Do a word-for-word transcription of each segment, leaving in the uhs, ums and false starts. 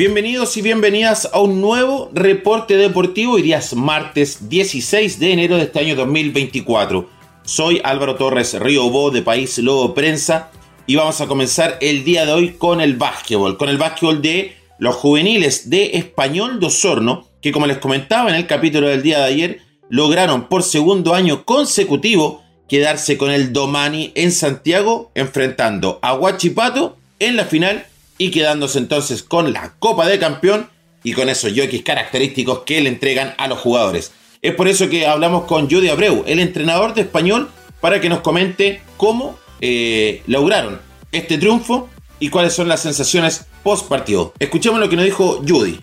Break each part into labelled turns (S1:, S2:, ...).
S1: Bienvenidos y bienvenidas a un nuevo reporte deportivo. Hoy día es martes dieciséis de enero de este año dos mil veinticuatro. Soy Álvaro Torres Riobó de País Lobo Prensa y vamos a comenzar el día de hoy con el básquetbol, con el básquetbol de los juveniles de Español de Osorno, que como les comentaba en el capítulo del día de ayer, lograron por segundo año consecutivo quedarse con el Domani en Santiago, enfrentando a Huachipato en la final y quedándose entonces con la Copa de Campeón y con esos jockeys característicos que le entregan a los jugadores. Es por eso que hablamos con Judy Abreu, el entrenador de Español, para que nos comente cómo eh, lograron este triunfo y cuáles son las sensaciones post partido. Escuchemos lo que nos dijo Judy.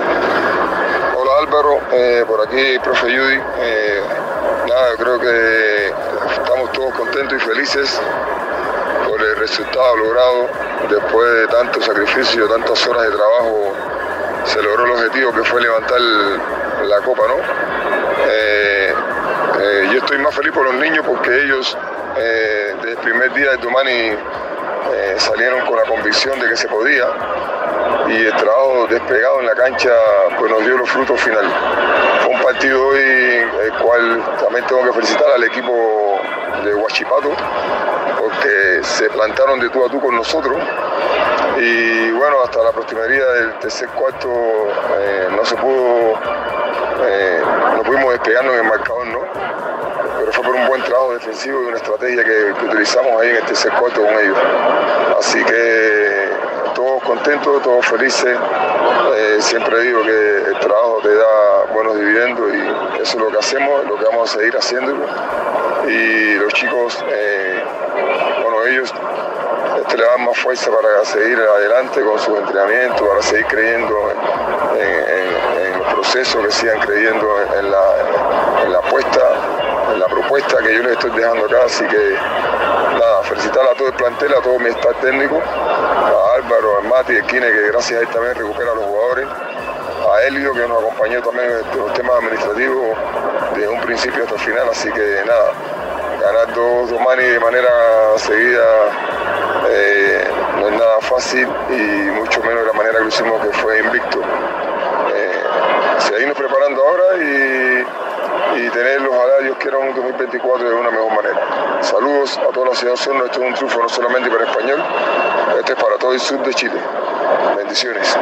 S2: Hola Álvaro, eh, por aquí profe Judy. Eh, nada, yo creo que estamos todos contentos y felices por el resultado logrado. Después de tanto sacrificio, tantas horas de trabajo, se logró el objetivo que fue levantar la copa, ¿no? Eh, eh, yo estoy más feliz por los niños porque ellos eh, desde el primer día de Domani eh, salieron con la convicción de que se podía y el trabajo despegado en la cancha pues nos dio los frutos finales. Fue un partido hoy el cual también tengo que felicitar al equipo de Huachipato porque se plantaron de tú a tú con nosotros y bueno, hasta la postrimería del tercer cuarto eh, no se pudo, eh, no pudimos despegarnos en el marcador, ¿no? Pero fue por un buen trabajo defensivo y una estrategia que, que utilizamos ahí en el tercer cuarto con ellos. Así que todos contentos, todos felices. Eh, siempre digo que el trabajo te da buenos dividendos y eso es lo que hacemos, lo que vamos a seguir haciendo. Y los chicos, eh, bueno, ellos este, le dan más fuerza para seguir adelante con sus entrenamientos, para seguir creyendo en, en, en los procesos, que sigan creyendo en la, en la apuesta, en la propuesta que yo les estoy dejando acá. Así que nada, felicitar a todo el plantel, a todo mi staff técnico, a Álvaro, a Mati, a Kine, que gracias a él también recupera a los jugadores, a Elio, que nos acompañó también en los temas administrativos desde un principio hasta el final. Así que nada, ganar dos Domani de manera seguida eh, no es nada fácil y mucho menos de la manera que lo hicimos, que fue invicto. Eh, seguirnos preparando ahora y, y tenerlos, ojalá Dios quiera, un dos mil veinticuatro de una mejor manera. Saludos a toda la ciudad de Osorno. Esto es un triunfo no solamente para Español, este es para todo el sur de Chile. Bendiciones.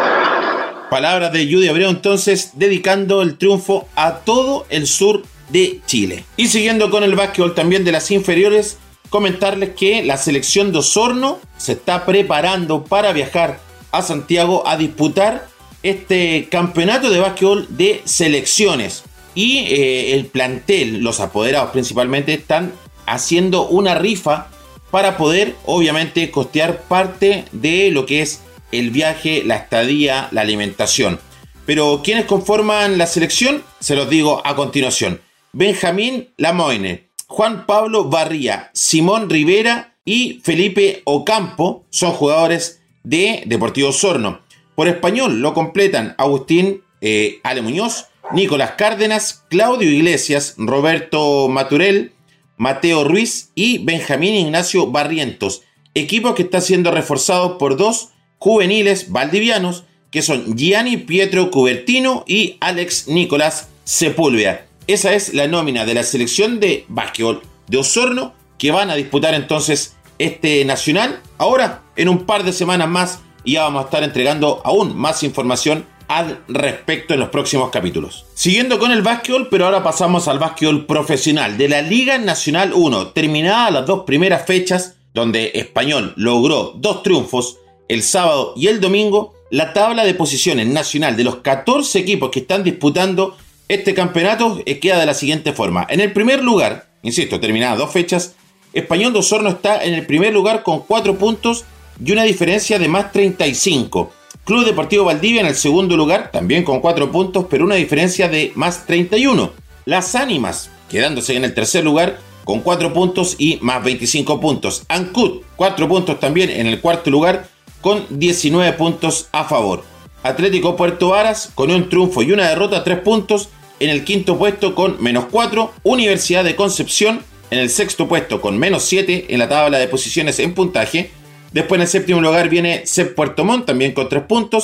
S1: Palabras de Judy Abreu entonces, dedicando el triunfo a todo el sur de Chile. Y siguiendo con el básquetbol también de las inferiores, comentarles que la selección de Osorno se está preparando para viajar a Santiago a disputar este campeonato de básquetbol de selecciones. Y eh, el plantel, los apoderados principalmente, están haciendo una rifa para poder, obviamente, costear parte de lo que es el viaje, la estadía, la alimentación. Pero ¿quiénes conforman la selección? Se los digo a continuación. Benjamín Lamoine, Juan Pablo Barría, Simón Rivera y Felipe Ocampo son jugadores de Deportivo Osorno. Por Español lo completan Agustín eh, Ale Muñoz, Nicolás Cárdenas, Claudio Iglesias, Roberto Maturel, Mateo Ruiz y Benjamín Ignacio Barrientos. Equipo que está siendo reforzado por dos juveniles valdivianos que son Gianni Pietro Cubertino y Alex Nicolás Sepúlveda. Esa es la nómina de la selección de básquetbol de Osorno que van a disputar entonces este nacional ahora en un par de semanas más y ya vamos a estar entregando aún más información al respecto en los próximos capítulos. Siguiendo con el básquetbol, pero ahora pasamos al básquetbol profesional de la Liga Nacional uno. Terminadas las dos primeras fechas, donde Español logró dos triunfos el sábado y el domingo, la tabla de posiciones nacional de los catorce equipos que están disputando este campeonato queda de la siguiente forma. En el primer lugar, insisto, terminadas dos fechas, Español de Osorno está en el primer lugar con cuatro puntos y una diferencia de más treinta y cinco. Club Deportivo Valdivia en el segundo lugar, también con cuatro puntos, pero una diferencia de más treinta y uno. Las Ánimas, quedándose en el tercer lugar, con cuatro puntos y más veinticinco puntos. Ancud, cuatro puntos también en el cuarto lugar, con diecinueve puntos a favor. Atlético Puerto Varas, con un triunfo y una derrota, tres puntos, en el quinto puesto con menos cuatro. Universidad de Concepción, en el sexto puesto con menos siete en la tabla de posiciones en puntaje. Después en el séptimo lugar viene C E P Puerto Montt, también con tres puntos.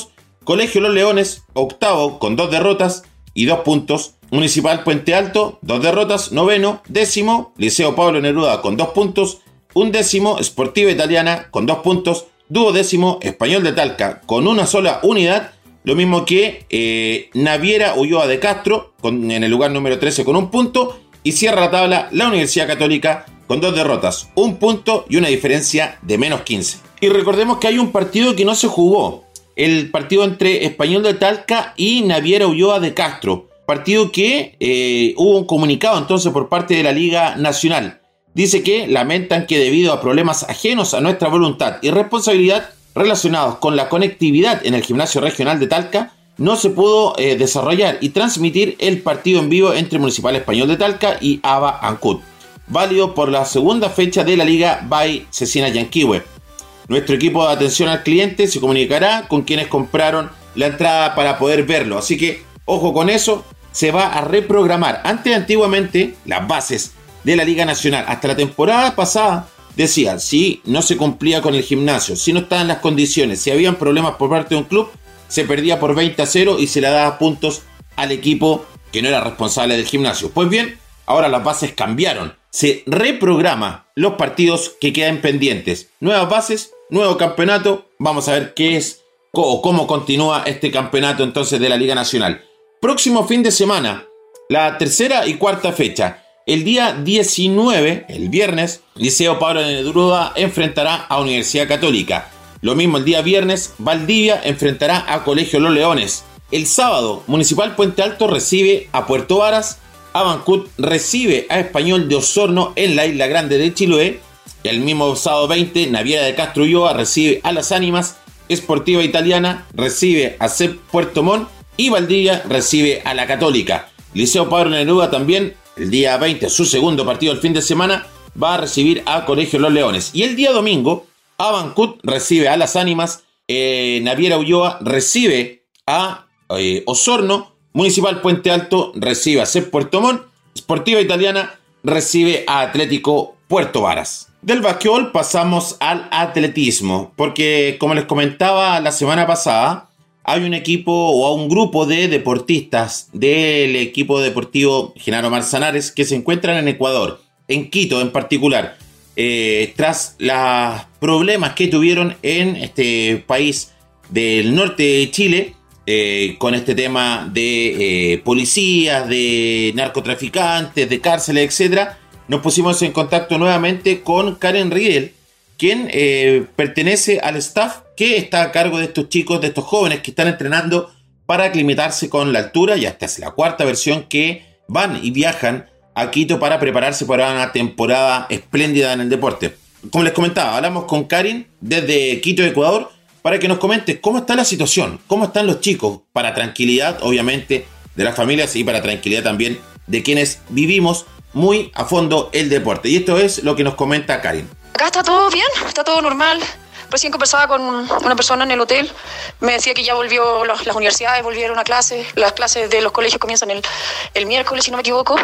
S1: Colegio Los Leones, octavo, con dos derrotas y dos puntos. Municipal Puente Alto, dos derrotas. Noveno, décimo, Liceo Pablo Neruda con dos puntos. Undécimo, Sportiva Italiana con dos puntos. Duodécimo, Español de Talca con una sola unidad. Lo mismo que eh, Naviera Ulloa de Castro con, en el lugar número trece con un punto. Y cierra la tabla la Universidad Católica con dos derrotas, un punto y una diferencia de menos quince. Y recordemos que hay un partido que no se jugó. El partido entre Español de Talca y Naviera Ulloa de Castro. Partido que eh, hubo un comunicado entonces por parte de la Liga Nacional. Dice que lamentan que debido a problemas ajenos a nuestra voluntad y responsabilidad relacionados con la conectividad en el gimnasio regional de Talca, no se pudo eh, desarrollar y transmitir el partido en vivo entre Municipal Español de Talca y A B A Ancud, válido por la segunda fecha de la Liga Bay Cecina Yanquihue. Nuestro equipo de atención al cliente se comunicará con quienes compraron la entrada para poder verlo. Así que, ojo con eso, se va a reprogramar. Antes, antiguamente, las bases de la Liga Nacional, hasta la temporada pasada, decían, si no se cumplía con el gimnasio, si no estaban las condiciones, si habían problemas por parte de un club, se perdía por veinte a cero y se le daba puntos al equipo que no era responsable del gimnasio. Pues bien, ahora las bases cambiaron. Se reprograma los partidos que quedan pendientes. Nuevas bases, nuevo campeonato. Vamos a ver qué es o cómo continúa este campeonato entonces de la Liga Nacional. Próximo fin de semana, la tercera y cuarta fecha. El día diecinueve, el viernes, Liceo Pablo Neruda enfrentará a Universidad Católica. Lo mismo el día viernes, Valdivia enfrentará a Colegio Los Leones. El sábado, Municipal Puente Alto recibe a Puerto Varas. Abancud recibe a Español de Osorno en la Isla Grande de Chiloé. El mismo sábado veinte, Naviera de Castro Ulloa recibe a Las Ánimas. Sportiva Italiana recibe a C E P Puerto Montt. Y Valdivia recibe a la Católica. Liceo Pablo Neruda también, el día veinte, su segundo partido del fin de semana, va a recibir a Colegio Los Leones. Y el día domingo, Abancud recibe a Las Ánimas. Eh, Naviera Ulloa recibe a eh, Osorno. Municipal Puente Alto recibe a C E P Puerto Montt. Sportiva Italiana recibe a Atlético Puerto Varas. Del básquetbol pasamos al atletismo, porque como les comentaba la semana pasada, hay un equipo o un grupo de deportistas del equipo deportivo Genaro Manzanares que se encuentran en Ecuador, en Quito en particular, eh, tras los problemas que tuvieron en este país del norte de Chile, eh, con este tema de eh, policías, de narcotraficantes, de cárceles, etcétera. Nos pusimos en contacto nuevamente con Karen Riedel, quien eh, pertenece al staff que está a cargo de estos chicos, de estos jóvenes que están entrenando para aclimatarse con la altura. Y esta es la cuarta versión que van y viajan a Quito para prepararse para una temporada espléndida en el deporte. Como les comentaba, hablamos con Karen desde Quito, Ecuador, para que nos comente cómo está la situación, cómo están los chicos, para tranquilidad, obviamente, de las familias y para tranquilidad también de quienes vivimos muy a fondo el deporte. Y esto es lo que nos comenta Karen.
S3: Acá está todo bien, está todo normal. Recién conversaba con una persona en el hotel, me decía que ya volvió, los, las universidades volvieron a clases, las clases de los colegios comienzan el, el miércoles, si no me equivoco,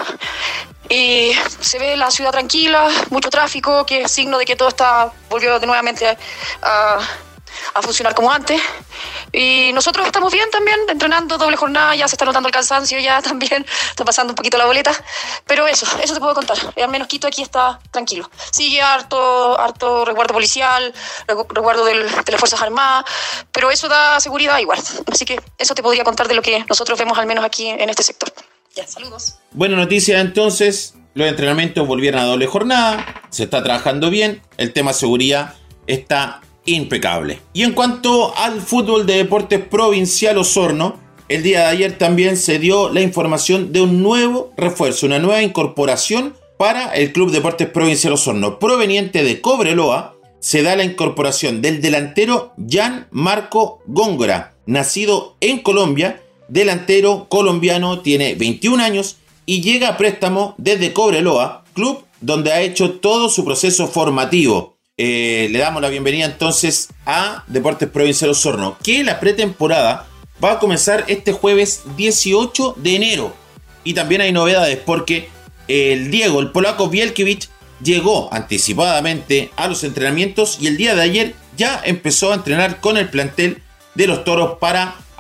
S3: y se ve la ciudad tranquila, mucho tráfico, que es signo de que todo está volvió de nuevamente a, a, a funcionar como antes. Y nosotros estamos bien también, entrenando doble jornada, ya se está notando el cansancio, ya también está pasando un poquito la boleta, pero eso, eso te puedo contar, al menos Quito aquí está tranquilo. Sigue harto, harto resguardo policial, resguardo del, de las Fuerzas Armadas, pero eso da seguridad igual, así que eso te podría contar de lo que nosotros vemos al menos aquí en este sector. Ya, saludos.
S1: Buena noticia entonces, los entrenamientos volvieron a doble jornada, se está trabajando bien, el tema seguridad está impecable. Y en cuanto al fútbol de Deportes Provincial Osorno, el día de ayer también se dio la información de un nuevo refuerzo, una nueva incorporación para el Club Deportes Provincial Osorno. Proveniente de Cobreloa, se da la incorporación del delantero Jan Marco Góngora, nacido en Colombia, delantero colombiano, tiene veintiún años y llega a préstamo desde Cobreloa, club donde ha hecho todo su proceso formativo. Eh, le damos la bienvenida entonces a Deportes Provincial Osorno, que la pretemporada va a comenzar este jueves dieciocho de enero. Y también hay novedades porque el Diego, el polaco Bielkiewicz, llegó anticipadamente a los entrenamientos y el día de ayer ya empezó a entrenar con el plantel de los Toros para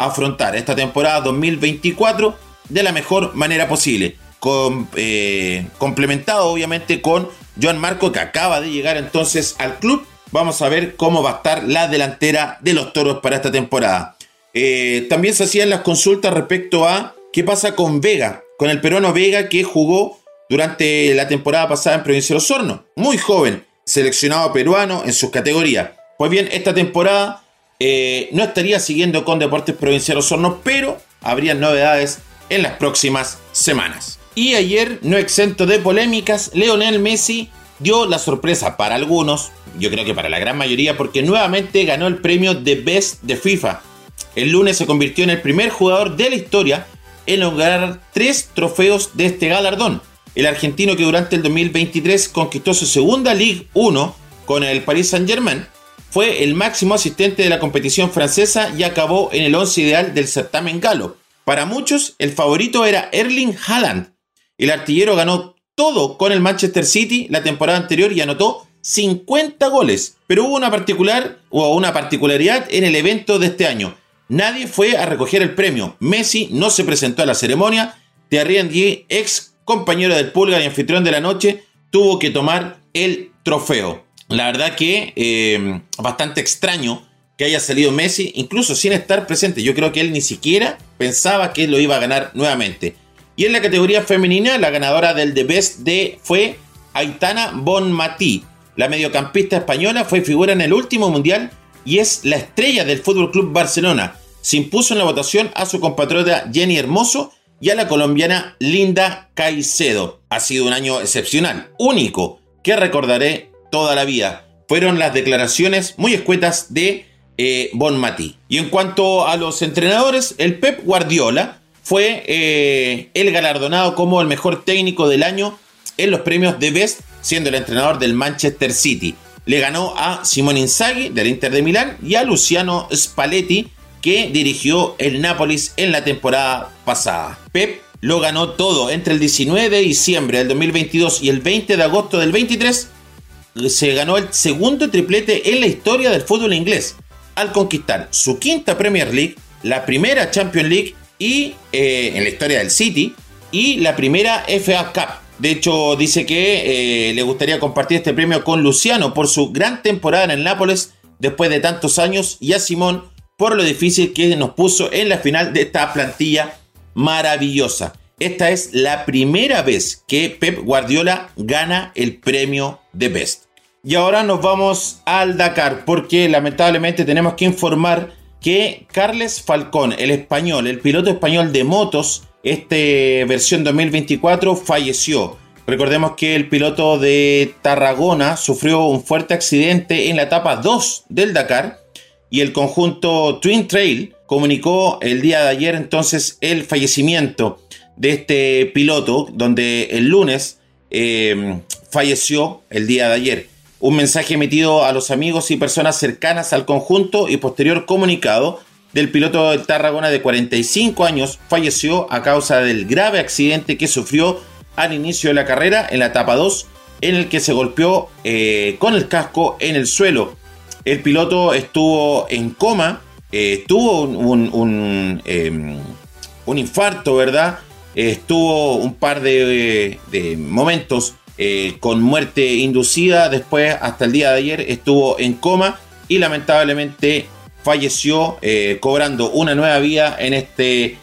S1: afrontar esta temporada dos mil veinticuatro de la mejor manera posible. Con, eh, complementado obviamente con Joan Marco, que acaba de llegar entonces al club. Vamos a ver cómo va a estar la delantera de los Toros para esta temporada. Eh, también se hacían las consultas respecto a qué pasa con Vega, con el peruano Vega, que jugó durante la temporada pasada en Provincial Osorno. Muy joven, seleccionado peruano en sus categorías. Pues bien, esta temporada eh, no estaría siguiendo con Deportes Provincial Osorno, pero habría novedades en las próximas semanas. Y ayer, no exento de polémicas, Lionel Messi dio la sorpresa para algunos, yo creo que para la gran mayoría, porque nuevamente ganó el premio The Best de FIFA. El lunes se convirtió en el primer jugador de la historia en lograr tres trofeos de este galardón. El argentino, que durante el dos mil veintitrés conquistó su segunda Ligue uno con el Paris Saint-Germain, fue el máximo asistente de la competición francesa y acabó en el once ideal del certamen galo. Para muchos, el favorito era Erling Haaland. El artillero ganó todo con el Manchester City la temporada anterior y anotó cincuenta goles. Pero hubo una particular o una particularidad en el evento de este año. Nadie fue a recoger el premio. Messi no se presentó a la ceremonia. Thierry Henry, ex compañero del Pulgar y anfitrión de la noche, tuvo que tomar el trofeo. La verdad que eh, bastante extraño que haya salido Messi, incluso sin estar presente. Yo creo que él ni siquiera pensaba que lo iba a ganar nuevamente. Y en la categoría femenina, la ganadora del The Best de fue Aitana Bonmatí. La mediocampista española fue figura en el último mundial y es la estrella del F C Barcelona. Se impuso en la votación a su compatriota Jenny Hermoso y a la colombiana Linda Caicedo. Ha sido un año excepcional, único, que recordaré toda la vida. Fueron las declaraciones muy escuetas de eh, Bonmatí. Y en cuanto a los entrenadores, el Pep Guardiola fue eh, el galardonado como el mejor técnico del año en los premios The Best, siendo el entrenador del Manchester City. Le ganó a Simone Inzaghi del Inter de Milán y a Luciano Spalletti, que dirigió el Nápoles en la temporada pasada. Pep lo ganó todo entre el diecinueve de diciembre del dos mil veintidós y el veinte de agosto del veintitrés. Se ganó el segundo triplete en la historia del fútbol inglés, al conquistar su quinta Premier League, la primera Champions League y eh, en la historia del City, y la primera F A Cup. De hecho, dice que eh, le gustaría compartir este premio con Luciano por su gran temporada en el Nápoles después de tantos años, y a Simón por lo difícil que nos puso en la final de esta plantilla maravillosa. Esta es la primera vez que Pep Guardiola gana el premio The Best. Y ahora nos vamos al Dakar, porque lamentablemente tenemos que informar que Carles Falcón, el español, el piloto español de motos, este versión dos mil veinticuatro, falleció. Recordemos que el piloto de Tarragona sufrió un fuerte accidente en la etapa dos del Dakar y el conjunto Twin Trail comunicó el día de ayer entonces el fallecimiento de este piloto, donde el lunes eh, falleció el día de ayer. Un mensaje emitido a los amigos y personas cercanas al conjunto y posterior comunicado del piloto de Tarragona de cuarenta y cinco años falleció a causa del grave accidente que sufrió al inicio de la carrera en la etapa dos, en el que se golpeó eh, con el casco en el suelo. El piloto estuvo en coma, eh, tuvo un, un, un, eh, un infarto, ¿verdad? Eh, estuvo un par de, de momentos eh, con muerte inducida. Después, hasta el día de ayer, estuvo en coma y lamentablemente falleció eh, cobrando una nueva vida en este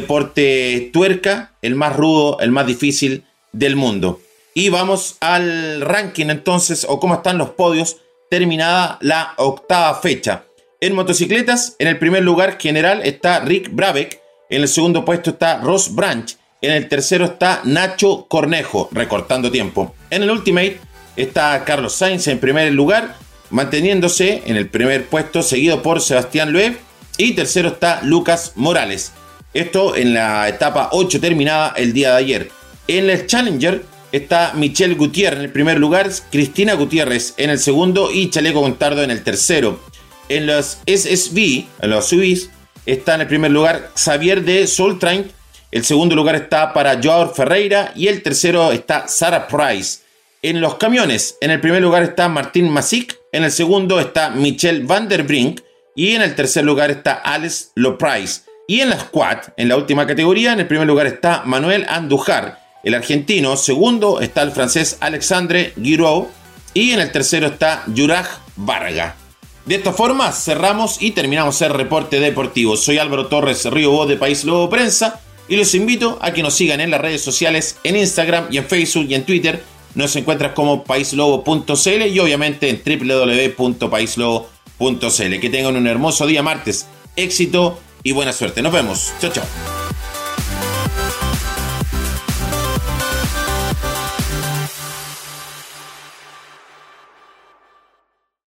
S1: deporte tuerca, el más rudo, el más difícil del mundo. Y vamos al ranking entonces, o cómo están los podios, terminada la octava fecha. En motocicletas, en el primer lugar general está Rick Brabeck, en el segundo puesto está Ross Branch, en el tercero está Nacho Cornejo, recortando tiempo. En el Ultimate está Carlos Sainz en primer lugar, manteniéndose en el primer puesto, seguido por Sebastián Loeb, y tercero está Lucas Morales. Esto en la etapa ocho terminada el día de ayer. En el Challenger está Michelle Gutiérrez en el primer lugar, Cristina Gutiérrez en el segundo y Chaleco Contardo en el tercero. En los S S V, en los S U Vs, está en el primer lugar Xavier de Soltrain, el segundo lugar está para Joao Ferreira y el tercero está Sarah Price. En los camiones, en el primer lugar está Martín Masic, en el segundo está Michelle Van der Brink y en el tercer lugar está Alex Loprice. Y en la squad, en la última categoría, en el primer lugar está Manuel Andújar, el argentino. Segundo está el francés Alexandre Giroux. Y en el tercero está Juraj Varga. De esta forma cerramos y terminamos el reporte deportivo. Soy Álvaro Torres Río Voz de País Lobo Prensa y los invito a que nos sigan en las redes sociales, en Instagram y en Facebook y en Twitter. Nos encuentras como paislobo punto c l y obviamente en doble u doble u doble u punto paislobo punto c l. Que tengan un hermoso día martes. Éxito y buena suerte. Nos vemos. Chao, chao.